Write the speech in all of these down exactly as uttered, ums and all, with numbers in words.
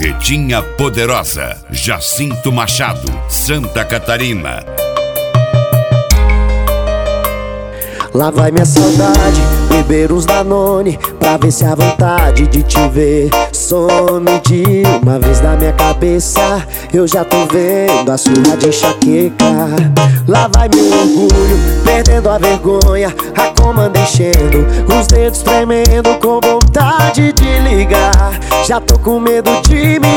Carretinha Poderosa, Jacinto Machado, Santa Catarina. Lá vai minha saudade, beber uns Danone, pra ver se a vontade de te ver some de uma vez na minha cabeça. Eu já tô vendo a surra de enxaqueca. Lá vai meu orgulho, perdendo a vergonha, a comanda enchendo, os dedos tremendo com vontade de ligar. Já tô com medo de me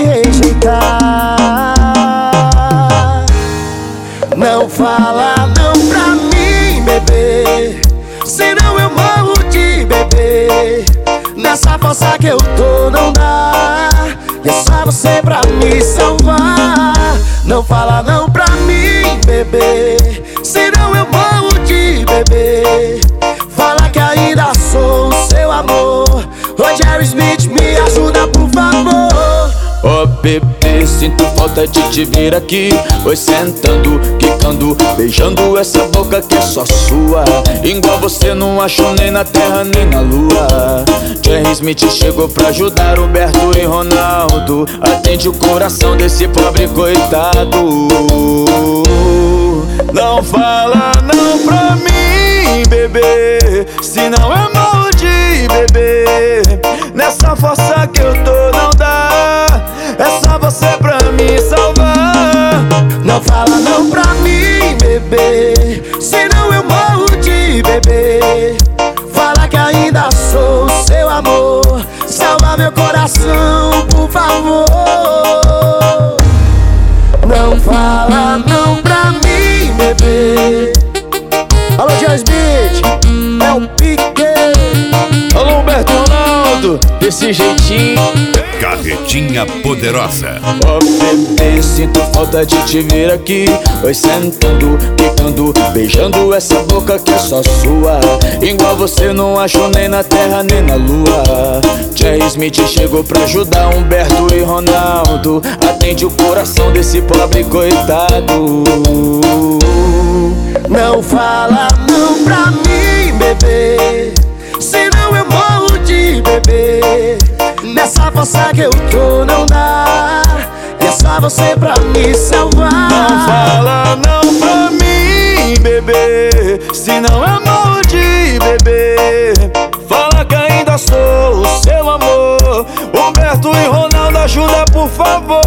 rejeitar. Não fala não pra mim, bebê, senão eu morro de beber. Nessa força que eu tô não dá, e é só você pra me salvar. Não fala não pra mim, bebê, senão eu morro de beber. Fala que ainda sou o seu amor. Ô Jerry Smith, me ajuda por favor. Ô oh, bebê, sinto falta de te ver aqui. Oi, sentando, quicando, beijando essa boca que é só sua. Igual você não achou nem na terra nem na lua. Jerry Smith chegou pra ajudar Roberto e Ronaldo. Atende o coração desse pobre coitado. Não fala não pra mim, bebê, senão eu morro de beber. Nessa força que eu tô não dá, é só você pra me salvar. Não fala não pra mim, bebê, senão eu morro de beber. Fala que ainda sou o seu amor. Salva meu coração, por favor. Não fala não pra mim, bebê. Alô, Jerry Smith, é o Pique. Alô, Humberto Ronaldo, desse jeitinho. Carretinha Poderosa. Ó oh, bebê, sinto falta de te ver aqui. Oi, sentando, quicando, beijando essa boca que é só sua. Igual você não achou nem na terra nem na lua. Jerry Smith chegou pra ajudar Humberto e Ronaldo. Atende o coração desse pobre coitado. Não fala não pra mim, bebê, senão eu morro de beber. Nessa força que eu tô não dá, e é só você pra me salvar. Não fala não pra mim, bebê, senão eu morro de beber. Fala que ainda sou o seu amor. Humberto e Ronaldo, ajuda por favor.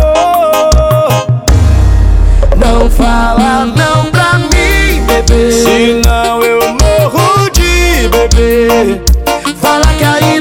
Não fala não pra mim, bebê, senão eu morro de beber. Fala que ainda